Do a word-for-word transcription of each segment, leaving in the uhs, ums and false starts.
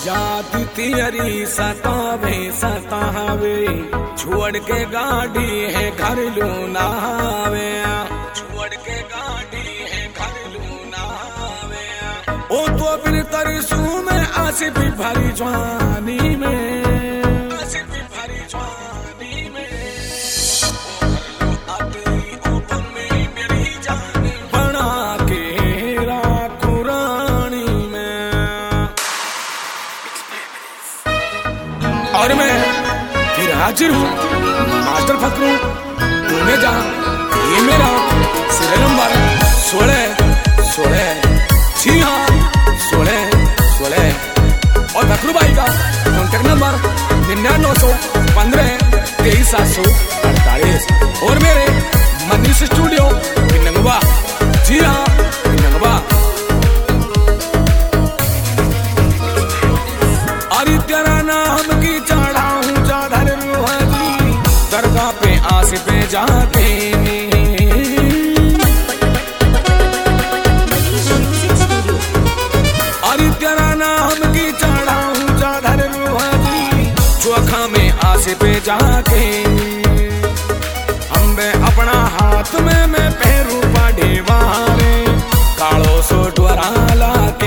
याद तेरी सतावे सतावे छोड़ के गाड़ी है घर लूनावे, छोड़ के गाड़ी है घर लूनावे। ओ तो फिर तरसू में आसी भी भरी जवानी में, आसी भी भरी जवानी में। ओ आती ओ में मेरी जान बना के राखू रानी में। और मैं फिर हाजिर हूँ मास्टर फकरू, तूने जा ये मेरा सीरियल नंबर सोलह सोलह, जी हाँ सोलह सोलह। और फकरू भाई का कॉन्टेक्ट नंबर निन्यानवे नौ सौ पंद्रह तेईस सात सौ अड़तालीस। और मेरे मनीष स्टूडियो नंगवा, जी हाँ नंगवा। अरे तेरा नाम की चढ़ाऊं चादर रूहानी, दरगाह पे आस पे जाते अरे तेरा नाम की चढ़ाऊं चादर रूहानी, चौखा में आस पे जाके हम अपना हाथ में मैं पैरू पाढ़े वारे कालो सो डोरा लाके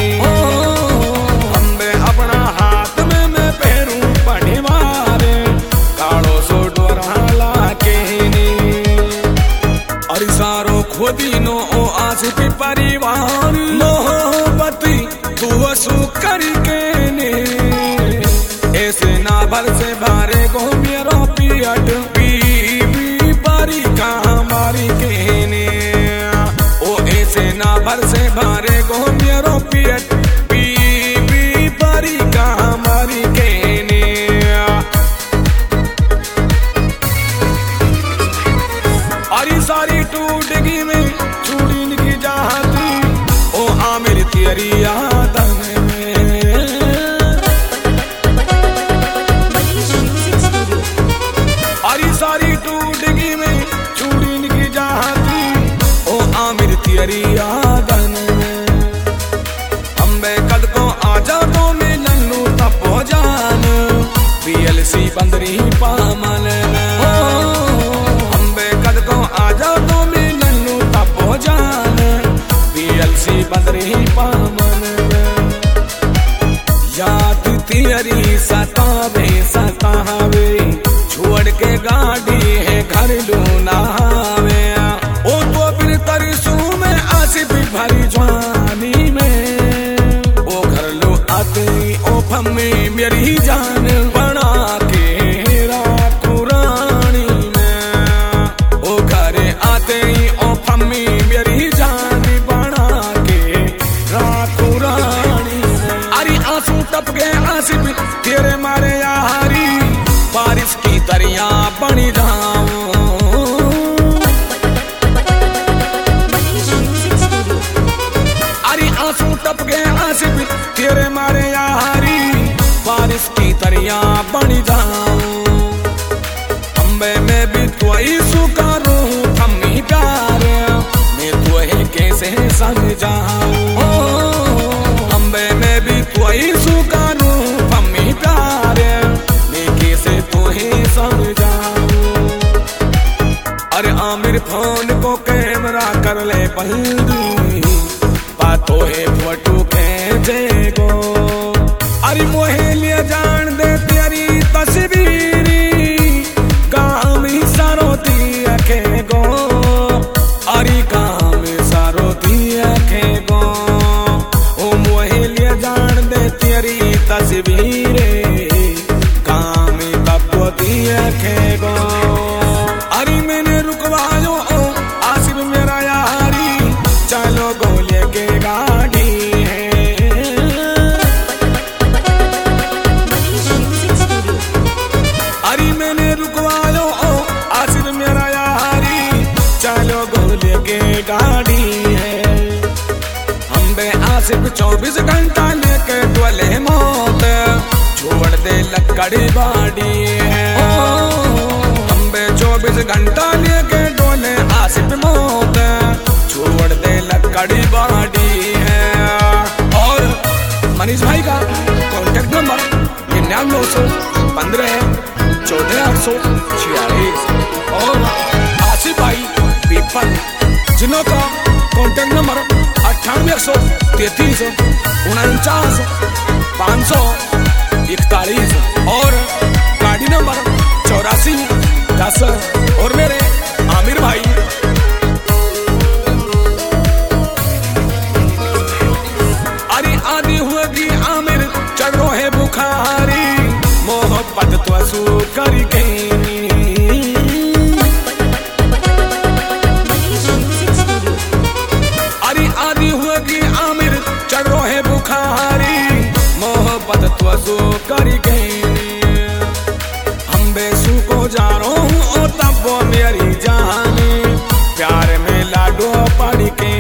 खुदीनो ओ आज भी परिवार मोहब्बती तू हसू करके ने ऐसे ना भर से भारे गो मेरो पियट बीबी पारी का हमारी कहने। ओ ऐसे ना भर से भारे गो मेरो पियट बीबी पारी का हमारी कहने। अरे सारी टूट गई में चूड़ी की जाती ओ आमिर तेरी याद में। अरे सारी टूट गई में चूड़ी की जाती ओ आमिर तेरी याद में। अम्बे कद को आजा तो मैं नन्नू तपो जान पीएलसी बंदरी पामन। बंदरी पामन याद तेरी सतावे सतावे छोड़ के गाड़ी है घर लूनावे। ओ तो फिर तरसू में आसी भी भरी जवानी में, ओ घर लो आते ओ फम्मी मेरी जान बना के राखू रानी में। ओ घर आते ओ फम्मी मेरी जान टप गए आसिफ तेरे मारे यारी, बारिश की दरिया बनी जाऊं। अरे आंसू टप गए आसिफ तेरे मारे यारी, बारिश की दरिया बनी जाऊं। अम्बे में भी तो ही सुकारूं थम्मी प्यार मैं तो है कैसे समझाऊं। अम्बे में भी तो ही सुकारूं थम्मी प्यार मैं कैसे तो ही समझाऊं। अरे आमिर फोन को कैमरा कर ले बंदी बातों है फोटो खींचे गो। अरे मोहे लिए जान दे तेरी तस्वीरी काम ही सारो दी अखे गो। अरे काम सारो दी अखे गो ओ मोहे लिए जान दे तेरी तस्वीरे काम तब दी अखे गो। अरे मैंने रुकवायो ओ आसिफ मेरा यारी चलो गोले के गाड़ी है। अरे मैंने रुकवायो ओ आसिफ मेरा यारी चलो गोले के गाड़ी है। हम बे आसिफ चौबीस घंटा लेके डोले मौत छोड़ दे लकड़ी बाड़ी है। हम बे चौबीस घंटा लेके डोले आसिफ मौत छोड़ दे लकड़ी बाड़ी है। और मनीष भाई का नौ सौ पंद्रह चौदह आठ सौ छियालीस और आसिफ भाई पीपल जिन्हों का कॉन्टेक्ट नंबर अट्ठानवे एक सौ तैतीस उनचास पाँच सौ इकतालीस और गाड़ी नंबर चौरासी दस और मेरे आमिर भाई। अरे आदि हुएगी आमिर चढ़ है बुखारी मोहब्बत तो सू कर गई। अरे आदि हुएगी आमिर चढ़ है बुखारी मोहब्बत तो सू कर गई। हम बेसू को जा रहा हूँ और तब वो मेरी जाने प्यार में लाडो पड़ के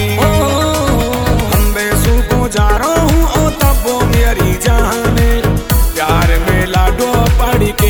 हम बेसू को जा रहा हूँ और तब वो मेरी जाने प्यार में लाडो पड़ के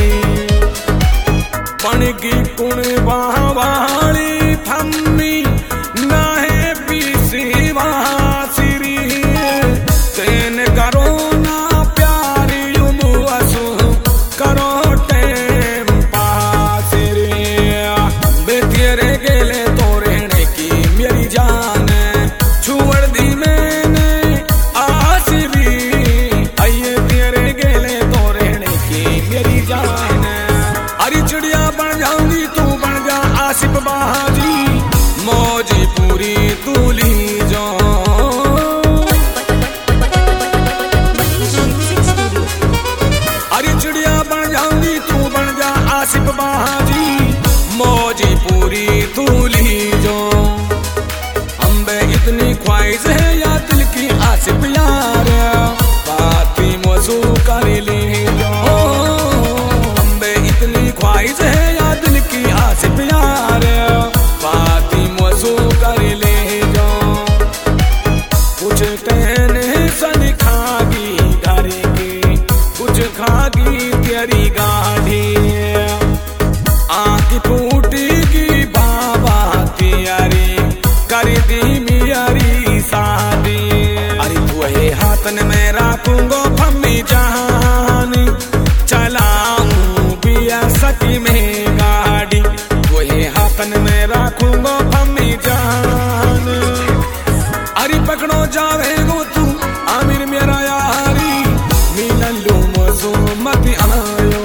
बनगी कुण बावाली थम्मी ना है पीसी वासिरी तेन करो ना प्यार यूं असू करो टेम पासिरी बे तेरे गेले तो रहने की मेरी जान छुड़ दी मैंने आसिरी आइए तेरे गेले तो रहने की मेरी जान। अरे चिड़िया बन जाऊंगी तू बन जा आसिफ बाजी मौजी पूरी तू ली जो। अरे चिड़िया बन जाऊंगी तू बन जा आसिफ बाजी मौजी पूरी तू ली जो। हम बे इतनी ख्वाहिश है या दिल की आसिफ यार बाती मौजू कर ली जो। हम बे इतनी ख्वाहिश है या दिल की आसिफ यार बाती मौजू कर ले जो। कुछ टेंशन खागी घर की कुछ खागी तेरी गाड़ी आँख फूटेगी बाबा तेरी कर दी मेरी शादी। अरे तू है हाथन में रखूंगो फम्मी जहान चलाऊं बिया सकी में गाड़ी वही हाथन में रखूंगो फम्मी जहान। अरे पकड़ो जावे गो तू आमिर मेरा यारी मिलन लू मजू मत आयो।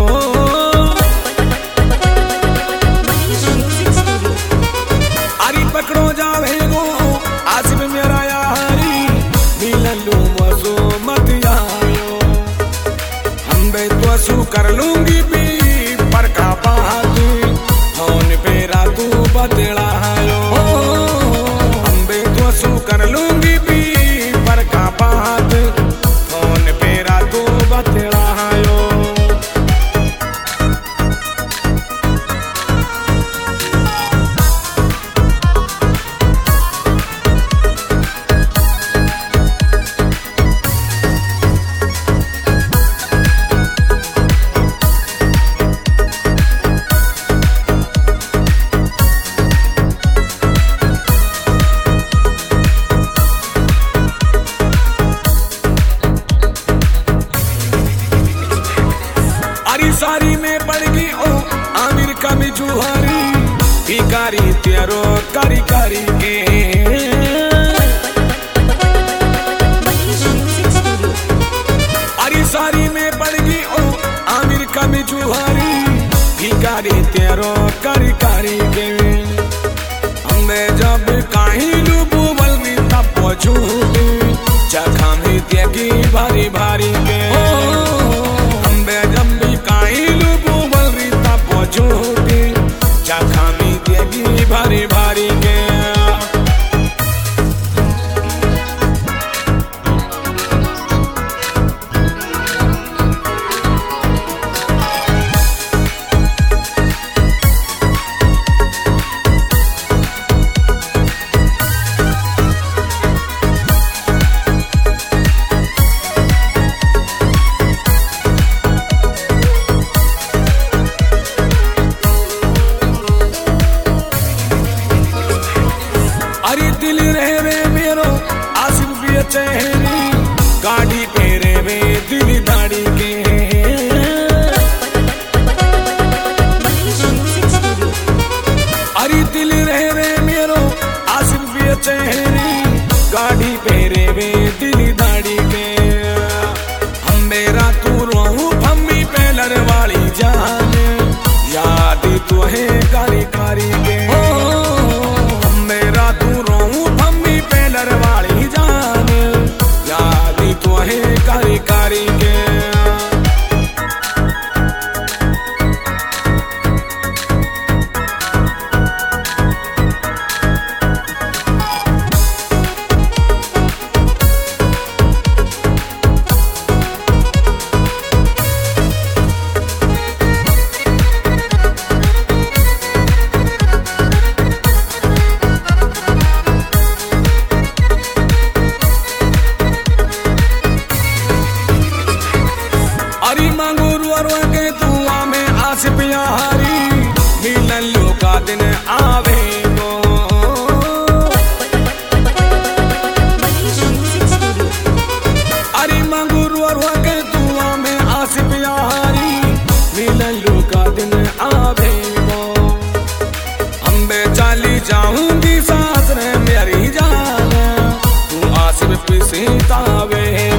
अरे पकड़ो जावे गो आसिफ मेरा यारी मिलन लू मजू मत आयो। हम बे तो सू कर लूंगी भी पर का बात फोन पे रातू बदलायो। हम बे तो सू कर लूंगी भी पर का बात फोन पे रातू बदलायो। सारी में पड़ गई ओ आमिर का भी जुहारी भिखारी तेरो कारी कारी के। अरे सारी में पड़ गई ओ आमिर का भी जुहारी भिखारी तेरो कारी कारी के। हमें जब कहीं लुबू बलमी तब पहुंचू जखा में त्यागी भारी भारी के। झूठी जखामी देगी भारी भारी के। सतावे।